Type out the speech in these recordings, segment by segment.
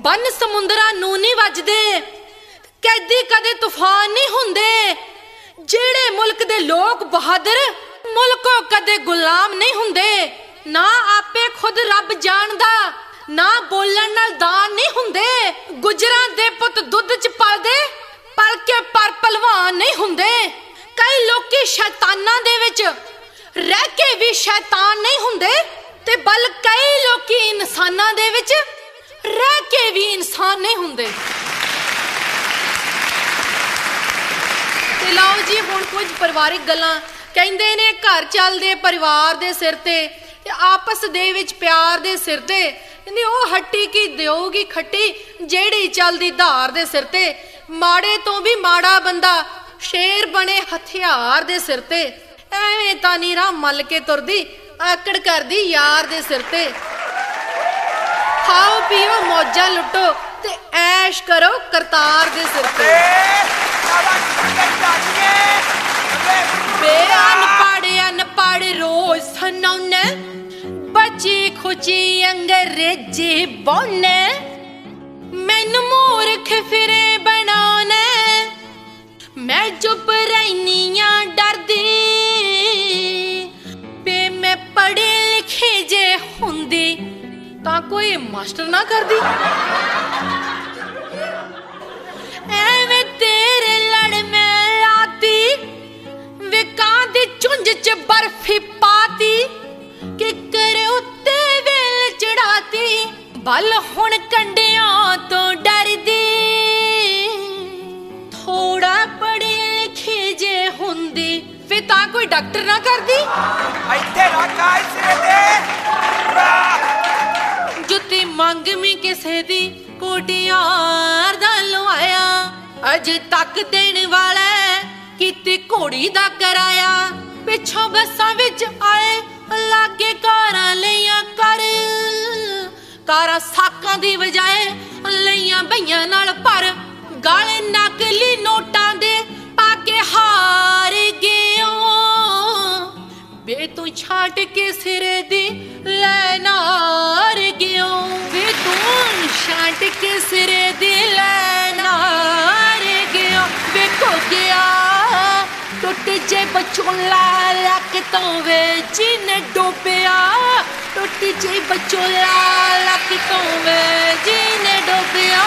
बन समुंदरां नूं नहीं वजदे, कैदी कदे तूफान नहीं हुंदे। जेड़े मुल्क दे लोग बहादुर मुल्कों कदे गुलाम नहीं हुंदे। ना आपे खुद रब जानदा, ना बोलन नाल दान नहीं हुंदे। गुजरां दे पुत दुध च पलदे, पल के पर पहलवान नहीं हुंदे। कई लोकी शैतानां दे विच रह के भी शैतान नहीं हुंदे, ते बल कई लोकी इंसानां दे विच रह के भी इंसान नहीं हुंदे। ते लाओ जी हुण कुछ परिवारिक गल्लां कहंदे ने, घर चलदे परिवार दे सिर ते आपस दे विच प्यार दे सिर ते। कहंदे ओ हट्टी की देओगी खट्टी, जेड़ी चलदी धार दे सिर ते। माड़े तो भी माड़ा बंदा शेर बने हथियार दे सिर ते। एवें तां नी राह मल के तुरदी, आकड़ करदी यार दे सिर ते। खाओ पियो मौजा लुटो ते ऐश करो करतार दे सिर ते। अनपढ़ रोज सुनाउने, बची खुची अंग्रेजी बोलने। मैनू मूर्ख फिरे बनाने, मैं चुप रहनिया डरदी। पे मैं पढ़ी लिखी जे हुंदी तां कोई मास्टर ना करदी। एवें तेरे लड़ में लाती, विकां दी चुंझ च बर्फी पाती। कि करे उत्ते वेल चढ़ाती, बल हुण कंडियां तो डरदी। थोड़ा पढ़ी लिखी जे हुंदी, फिर तां कोई डॉक्टर ना करदी। जुत्ती मंग मी किसे दी कोटियार दा लवाया। अजे तक देने वाला किते घोड़ी दा कराया। पिछों बसां विच आए लागे कारां लईयां कर। कारां साकां दी बजाए लईयां बईयां नाल पर। गाले नकली नोटां दे पाके हार गए। बे तू छाट के सिरे दी लैनार गयो। बे तू छाट के सिरे दी लैनार गयो। वेखो गया टुट जे बचोला लक तो वे जिने डोबिया। टुट जे बचोला लक तो वे जिने डोबिया।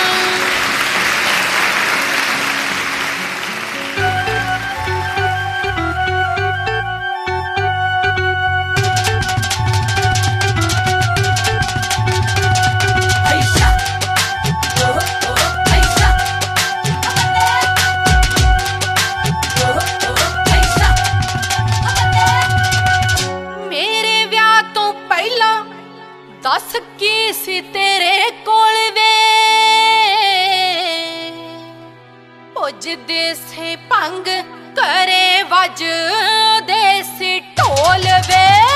दस की सी तेरे कोल वे, पुजदे से भंग करे वज देसी ढोल वे।